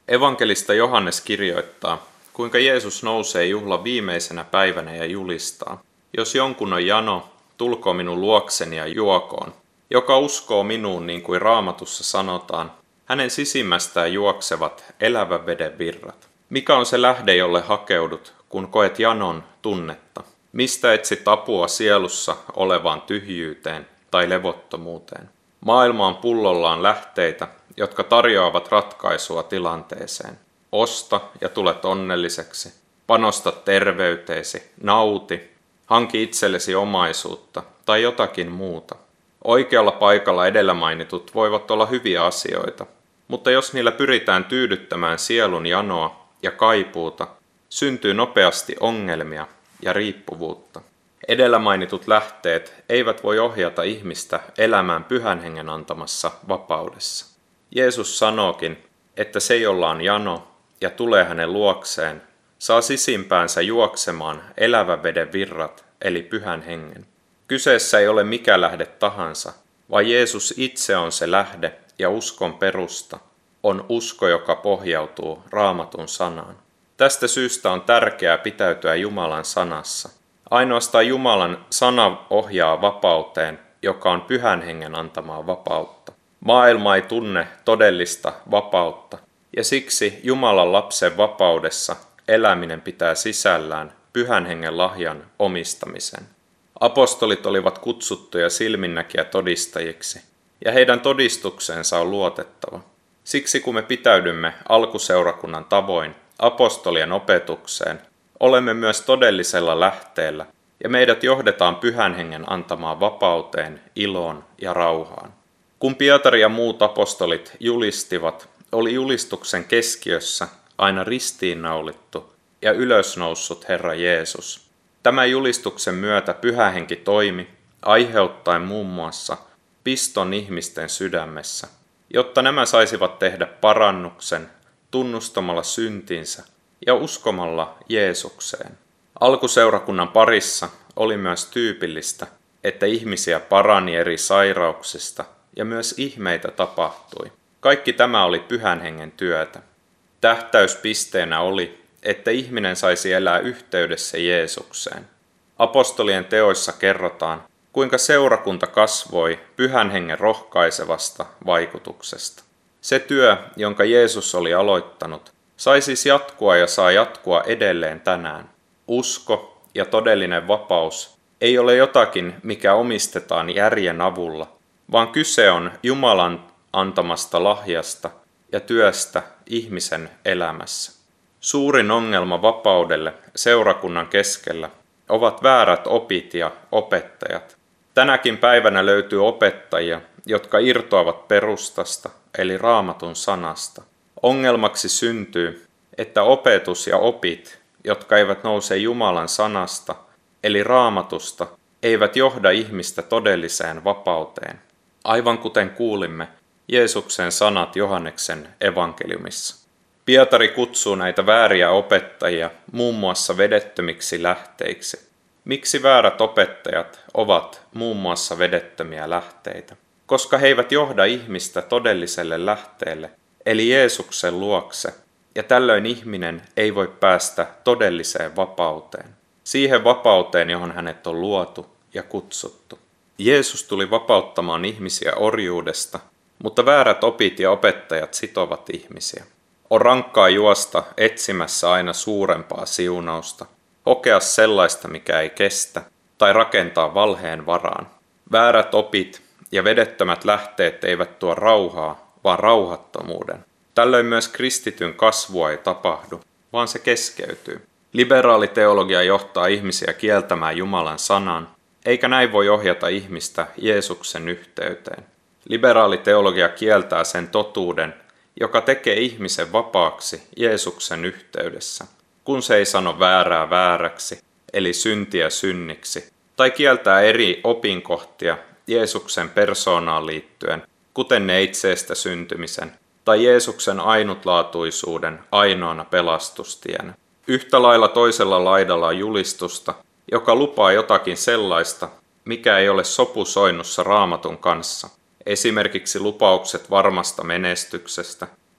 Evankelista Johannes kirjoittaa, kuinka Jeesus nousee juhlan viimeisenä päivänä ja julistaa: jos jonkun on jano, tulko minun luokseni ja juokoon. Joka uskoo minuun, niin kuin Raamatussa sanotaan, hänen sisimmästään juoksevat elävän veden virrat. Mikä on se lähde, jolle hakeudut, kun koet janon tunnetta? Mistä etsit apua sielussa olevaan tyhjyyteen tai levottomuuteen? Maailma on pullollaan lähteitä, jotka tarjoavat ratkaisua tilanteeseen. Osta ja tulet onnelliseksi. Panosta terveyteesi, nauti, hanki itsellesi omaisuutta tai jotakin muuta. Oikealla paikalla edellä mainitut voivat olla hyviä asioita, mutta jos niillä pyritään tyydyttämään sielun janoa ja kaipuuta, syntyy nopeasti ongelmia ja riippuvuutta. Edellä mainitut lähteet eivät voi ohjata ihmistä elämään Pyhän Hengen antamassa vapaudessa. Jeesus sanookin, että se, jolla on jano ja tulee hänen luokseen, saa sisimpäänsä juoksemaan elävän veden virrat, eli Pyhän Hengen. Kyseessä ei ole mikä lähde tahansa, vaan Jeesus itse on se lähde ja uskon perusta, on usko, joka pohjautuu Raamatun sanaan. Tästä syystä on tärkeää pitäytyä Jumalan sanassa. Ainoastaan Jumalan sana ohjaa vapauteen, joka on Pyhän Hengen antamaa vapautta. Maailma ei tunne todellista vapautta, ja siksi Jumalan lapsen vapaudessa eläminen pitää sisällään Pyhän Hengen lahjan omistamisen. Apostolit olivat kutsuttuja silminnäkijä todistajiksi, ja heidän todistuksensa on luotettava. Siksi kun me pitäydymme alkuseurakunnan tavoin apostolien opetukseen, olemme myös todellisella lähteellä, ja meidät johdetaan Pyhän Hengen antamaan vapauteen, iloon ja rauhaan. Kun Pietari ja muut apostolit julistivat, oli julistuksen keskiössä aina ristiinnaulittu ja ylösnoussut Herra Jeesus. Tämän julistuksen myötä Pyhä Henki toimi, aiheuttaen muun muassa piston ihmisten sydämessä, jotta nämä saisivat tehdä parannuksen tunnustamalla syntinsä ja uskomalla Jeesukseen. Alkuseurakunnan parissa oli myös tyypillistä, että ihmisiä parani eri sairauksista ja myös ihmeitä tapahtui. Kaikki tämä oli Pyhän Hengen työtä. Tähtäyspisteenä oli, että ihminen saisi elää yhteydessä Jeesukseen. Apostolien teoissa kerrotaan, kuinka seurakunta kasvoi Pyhän Hengen rohkaisevasta vaikutuksesta. Se työ, jonka Jeesus oli aloittanut, sai siis jatkua ja saa jatkua edelleen tänään. Usko ja todellinen vapaus ei ole jotakin, mikä omistetaan järjen avulla, vaan kyse on Jumalan antamasta lahjasta ja työstä ihmisen elämässä. Suurin ongelma vapaudelle seurakunnan keskellä ovat väärät opit ja opettajat. Tänäkin päivänä löytyy opettajia, jotka irtoavat perustasta, eli Raamatun sanasta. Ongelmaksi syntyy, että opetus ja opit, jotka eivät nouse Jumalan sanasta, eli Raamatusta, eivät johda ihmistä todelliseen vapauteen. Aivan kuten kuulimme Jeesuksen sanat Johanneksen evankeliumissa. Pietari kutsuu näitä vääriä opettajia muun muassa vedettömiksi lähteiksi. Miksi väärät opettajat ovat muun muassa vedettömiä lähteitä? Koska he eivät johda ihmistä todelliselle lähteelle, eli Jeesuksen luokse, ja tällöin ihminen ei voi päästä todelliseen vapauteen. Siihen vapauteen, johon hänet on luotu ja kutsuttu. Jeesus tuli vapauttamaan ihmisiä orjuudesta, mutta väärät opit ja opettajat sitovat ihmisiä. On rankkaa juosta etsimässä aina suurempaa siunausta, hokea sellaista, mikä ei kestä, tai rakentaa valheen varaan. Väärät opit ja vedettömät lähteet eivät tuo rauhaa, vaan rauhattomuuden. Tällöin myös kristityn kasvua ei tapahdu, vaan se keskeytyy. Liberaali teologia johtaa ihmisiä kieltämään Jumalan sanan, eikä näin voi ohjata ihmistä Jeesuksen yhteyteen. Liberaali teologia kieltää sen totuuden, joka tekee ihmisen vapaaksi Jeesuksen yhteydessä, kun se ei sano väärää vääräksi, eli syntiä synniksi, tai kieltää eri opinkohtia Jeesuksen persoonaan liittyen, kuten neitseestä syntymisen, tai Jeesuksen ainutlaatuisuuden ainoana pelastustienä. Yhtä lailla toisella laidalla on julistusta, joka lupaa jotakin sellaista, mikä ei ole sopusoinnussa Raamatun kanssa. Esimerkiksi lupaukset varmasta menestyksestä,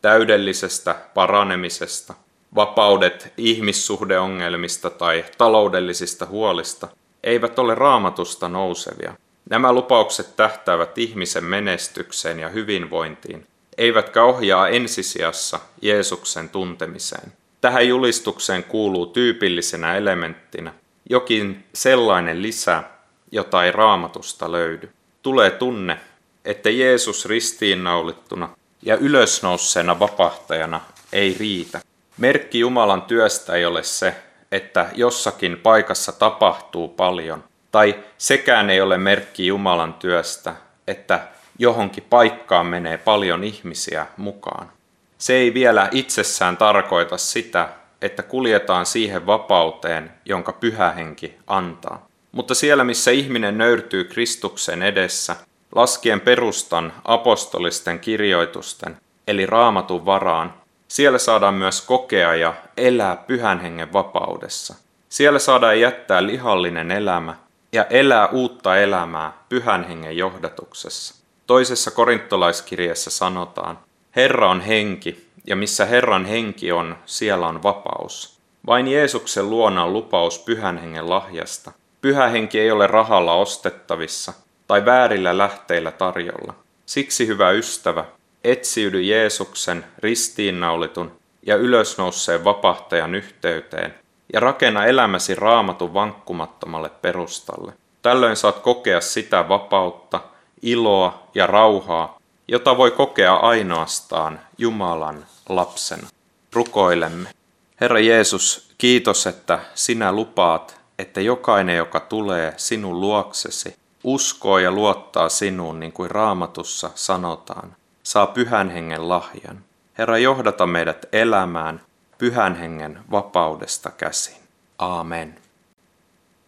täydellisestä paranemisesta, vapaudet ihmissuhdeongelmista tai taloudellisista huolista eivät ole Raamatusta nousevia. Nämä lupaukset tähtäävät ihmisen menestykseen ja hyvinvointiin, eivätkä ohjaa ensisijassa Jeesuksen tuntemiseen. Tähän julistukseen kuuluu tyypillisenä elementtinä jokin sellainen lisä, jota ei Raamatusta löydy. Tulee tunne, että Jeesus ristiinnaulittuna ja ylösnousseena vapahtajana ei riitä. Merkki Jumalan työstä ei ole se, että jossakin paikassa tapahtuu paljon, tai sekään ei ole merkki Jumalan työstä, että johonkin paikkaan menee paljon ihmisiä mukaan. Se ei vielä itsessään tarkoita sitä, että kuljetaan siihen vapauteen, jonka Pyhä Henki antaa. Mutta siellä, missä ihminen nöyrtyy Kristuksen edessä, laskien perustan apostolisten kirjoitusten, eli Raamatun varaan, siellä saadaan myös kokea ja elää Pyhän Hengen vapaudessa. Siellä saadaan jättää lihallinen elämä ja elää uutta elämää Pyhän Hengen johdatuksessa. Toisessa korintolaiskirjeessä sanotaan, Herra on henki, ja missä Herran henki on, siellä on vapaus. Vain Jeesuksen luona on lupaus Pyhän Hengen lahjasta. Pyhä Henki ei ole rahalla ostettavissa tai väärillä lähteillä tarjolla. Siksi, hyvä ystävä, etsiydy Jeesuksen ristiinnaulitun ja ylösnousseen vapahtajan yhteyteen ja rakenna elämäsi Raamatun vankkumattomalle perustalle. Tällöin saat kokea sitä vapautta, iloa ja rauhaa, jota voi kokea ainoastaan Jumalan lapsena. Rukoilemme. Herra Jeesus, kiitos, että sinä lupaat, että jokainen, joka tulee sinun luoksesi, uskoo ja luottaa sinuun, niin kuin Raamatussa sanotaan, saa Pyhän Hengen lahjan. Herra, johdata meidät elämään Pyhän Hengen vapaudesta käsin. Aamen.